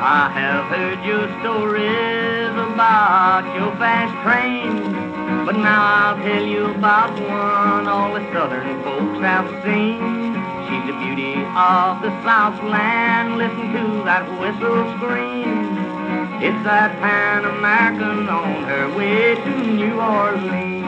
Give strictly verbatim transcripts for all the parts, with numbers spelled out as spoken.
I have heard your stories about your fast train, but now I'll tell you about one all the southern folks have seen. She's the beauty of the Southland. Listen to that whistle scream. It's that Pan American on her way to New Orleans.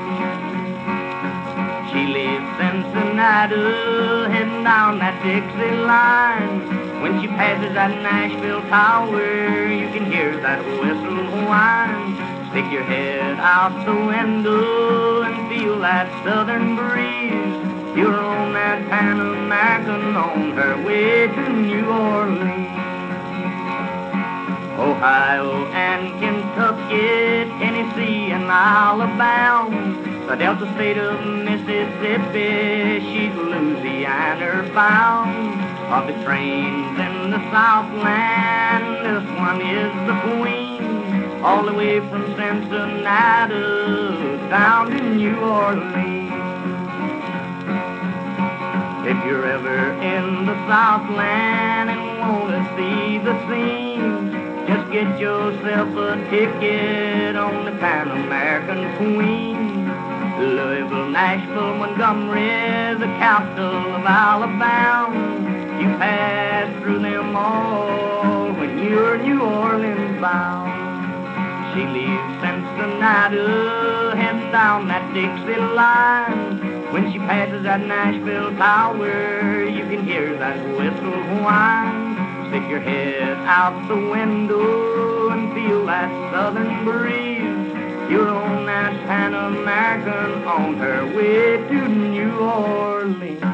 She leaves Cincinnati, heading down that Dixie line. When she passes that Nashville Tower, you can hear that whistle whine. Stick your head out the window and feel that southern breeze. You're on that Pan American on her way to New Orleans. Ohio and Kentucky, Tennessee and Alabama, the Delta state of Mississippi, she's Louisiana bound. Of the trains in the Southland, this one is the queen, all the way from Cincinnati down to New Orleans. If you're ever in the Southland and want to see the scene, just get yourself a ticket on the Pan American Queen. Louisville, Nashville, Montgomery, the capital of Alabama. You pass through them all when you're New Orleans bound. She leaves Cincinnati, heading down that Dixie line. When she passes that Nashville Tower, you can hear that whistle whine. Stick your head out the window and feel that southern breeze. You're on that Pan American on her way to New Orleans.